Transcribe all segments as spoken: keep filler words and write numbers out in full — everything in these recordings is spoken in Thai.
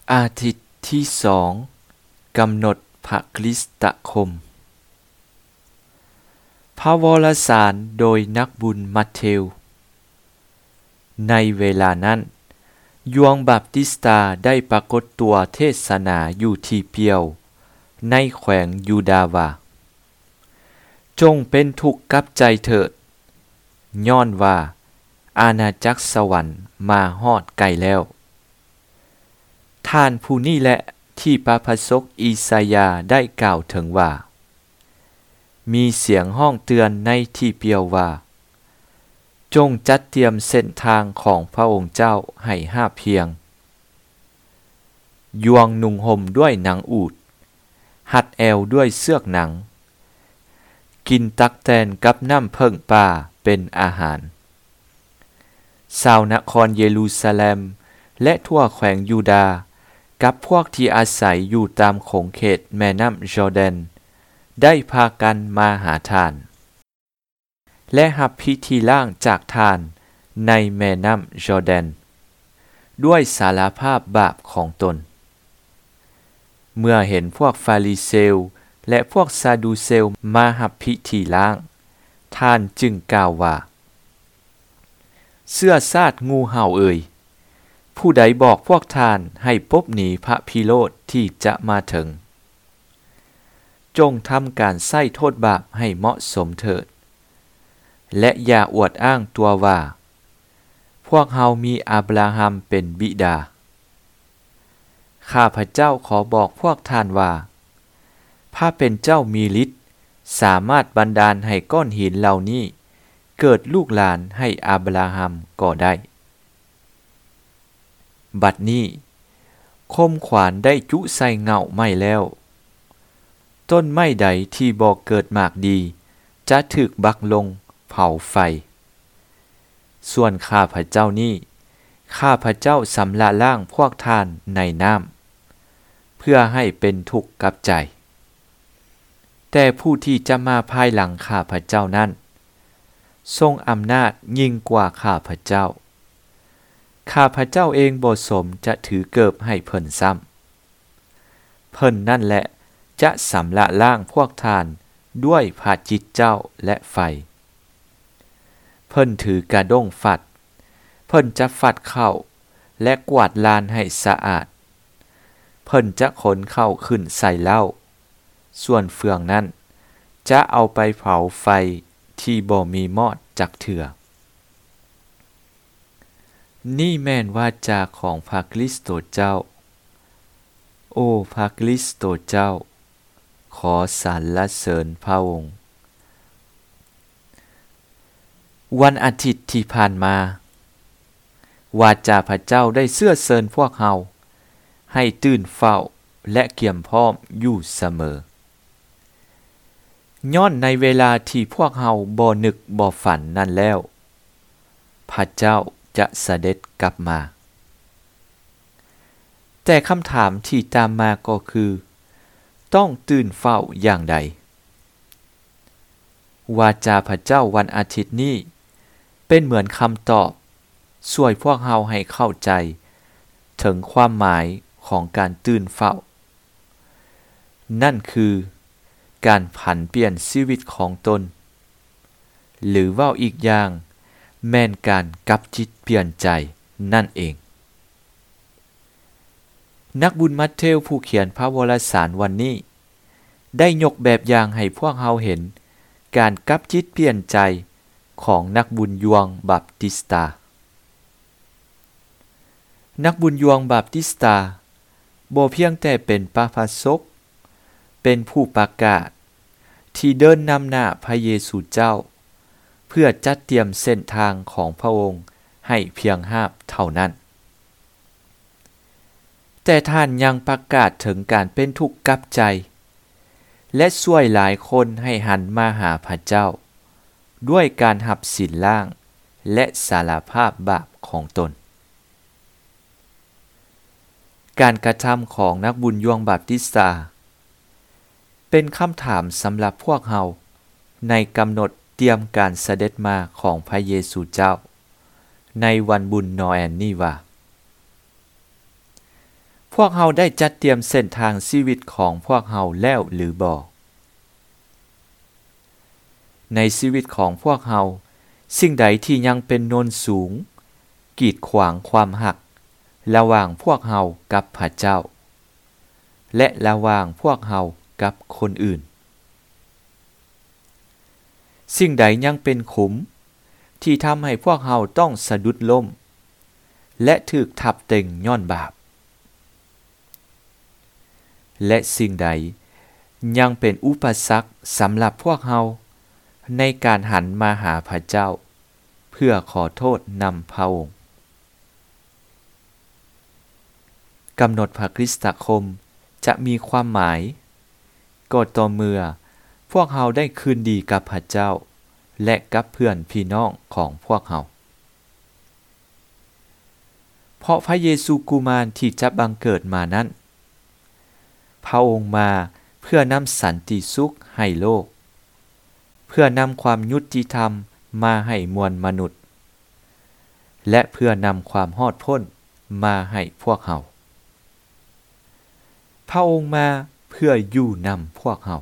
อาทิตย์ที่สองกำหนดพระคริสตคมพระวรสารโดยนักบุญมัทเธวในเวลานั้นยวงบัพติสตาได้ปรากฏตัวเทศนาอยู่ที่เปียวในแขวงยูดาห์ว่าจงเป็นทุกข์กับใจเถิดย้อนว่าอาณาจักรสวรรค์มาฮอดไกลแล้วท่านผู้นี้แหละที่พระพสกอีสายาได้กล่าวถึงว่ามีเสียงห้องเตือนในที่เปียวว่าจงจัดเตรียมเส้นทางของพระองค์เจ้าให้ห้าเพียงยวงนุ่งห่มด้วยหนังอูฐหัดแอวด้วยเสือกหนังกินตักแตนกับน้ำเพิ่งป่าเป็นอาหารชาวนครเยรูซาเล็มและทั่วแขวงยูดาห์กับพวกที่อาศัยอยู่ตามขงเขตแม่น้ำจอร์แดนได้พากันมาหาทานและรับพิธีล้างจากทานในแม่น้ำจอร์แดนด้วยสารภาพบาปของตนเมื่อเห็นพวกฟาริเซลและพวกซาดูเซลมารับพิธีล้างท่านจึงกล่าวว่าเสื้อซาดงูเห่าเอ่ยผู้ใดบอกพวกท่านให้ปบหนีพระพิโรธที่จะมาถึงจงทำการไถ่โทษบาปให้เหมาะสมเถิดและอย่าอวดอ้างตัวว่าพวกเฮามีอับราฮัมเป็นบิดาข้าพเจ้าขอบอกพวกท่านว่าพระเป็นเจ้ามีฤทธิ์สามารถบันดาลให้ก้อนหินเหล่านี้เกิดลูกหลานให้อับราฮัมก็ได้บัดนี้คมขวานได้จุใส่เงาไม้แล้วต้นไม้ใดที่บ่เกิดหมากดีจะถูกบักลงเผาไฟส่วนข้าพเจ้านี้ข้าพเจ้าสำละล้างพวกท่านในน้ำเพื่อให้เป็นทุกข์กับใจแต่ผู้ที่จะมาภายหลังข้าพเจ้านั้นทรงอำนาจยิ่งกว่าข้าพเจ้าข้าพเจ้าเองบ่สมจะถือเกิบให้เพิ่นซ้ำเพิ่นนั่นแหละจะสำละล้างพวกท่านด้วยพระจิตเจ้าและไฟเพิ่นถือกระด้งฝัดเพิ่นจะฝัดเข้าและกวาดลานให้สะอาดเพิ่นจะขนเข้าขึ้นใส่เหล้าส่วนเฟืองนั้นจะเอาไปเผาไฟที่บ่มีมอดจักเถื่อนี่แม่นวาจาของพระคริสต์เจ้าโอ้พระคริสต์เจ้าขอสรรเสริญพระองค์วันอาทิตย์ที่ผ่านมาวาจาพระเจ้าได้เสื้อเสริญพวกเฮาให้ตื่นเฝ้าและเกียมพร้อมอยู่เสมอย้อนในเวลาที่พวกเฮาบ่นึกบ่ฝันนั่นแล้วพระเจ้าจะเสด็จกลับมาแต่คำถามที่ตามมาก็คือต้องตื่นเฝ้าอย่างใดวาจาพระเจ้าวันอาทิตย์นี้เป็นเหมือนคำตอบช่วยพวกเฮาให้เข้าใจถึงความหมายของการตื่นเฝ้านั่นคือการผันเปลี่ยนชีวิตของตนหรือว่าอีกอย่างแม่นการกลับจิตเปลี่ยนใจนั่นเองนักบุญมัทเธวผู้เขียนพระวรสารวันนี้ได้ยกแบบอย่างให้พวกเฮาเห็นการกลับจิตเปลี่ยนใจของนักบุญยวงบัพติสตานักบุญยวงบัพติสตาบ่เพียงแต่เป็นพระพสกเป็นผู้ประกาศที่เดินนำหน้าพระเยซูเจ้าเพื่อจัดเตรียมเส้นทางของพระองค์ให้เพียงหาบเท่านั้นแต่ท่านยังประกาศถึงการเป็นทุกข์กับใจและช่วยหลายคนให้หันมาหาพระเจ้าด้วยการรับศีลล้างและสารภาพบาปของตนการกระทำของนักบุญยวงบัพติสตาเป็นคำถามสำหรับพวกเฮาในกำหนดเตรียมการเสด็จมาของพระเยซูเจ้าในวันบุญนอแอนนี้ว่าพวกเฮาได้จัดเตรียมเส้นทางชีวิตของพวกเฮาแล้วหรือบ่ในชีวิตของพวกเฮาสิ่งใดที่ยังเป็นโนนสูงกีดขวางความหักระหว่างพวกเฮากับพระเจ้าและระหว่างพวกเฮากับคนอื่นสิ่งใดยังเป็นขุมที่ทำให้พวกเฮาต้องสะดุดล้มและถูกทับเต็งย้อนบาปและสิ่งใดยังเป็นอุปสรรคสำหรับพวกเฮาในการหันมาหาพระเจ้าเพื่อขอโทษนำพระองค์กำหนดพระคริสตคมจะมีความหมายก็ต่อเมื่อพวกเฮาได้คืนดีกับพระเจ้าและกับเพื่อนพี่น้องของพวกเฮาเพราะพระเยซูกุมารที่จะบังเกิดมานั้นพระองค์มาเพื่อนำสันติสุขให้โลกเพื่อนำความยุติธรรมมาให้มวลมนุษย์และเพื่อนำความฮอดพ้นมาให้พวกเฮาพระองค์มาเพื่ออยู่นำพวกเฮา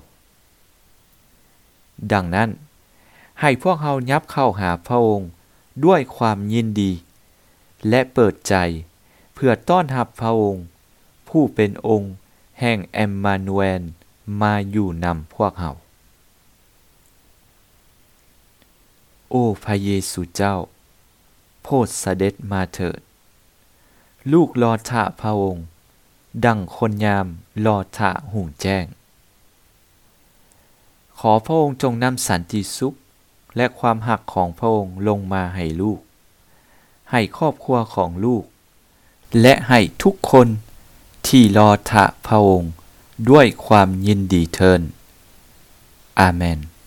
ดังนั้นให้พวกเฮายับเข้าหาพระองค์ด้วยความยินดีและเปิดใจเพื่อต้อนรับพระองค์ผู้เป็นองค์แห่งแอมมานูเอลมาอยู่นำพวกเฮาโอ้พระเยซูเจ้าโปรดเสด็จมาเถิดลูกรอท่าพระองค์ดังคนยามรอท่าหุ่งแจ้งขอพระองค์จงนำสันติสุขและความหักของพระองค์ลงมาให้ลูกให้ครอบครัวของลูกและให้ทุกคนที่รอท่าพระองค์ด้วยความยินดีเทินอาเมน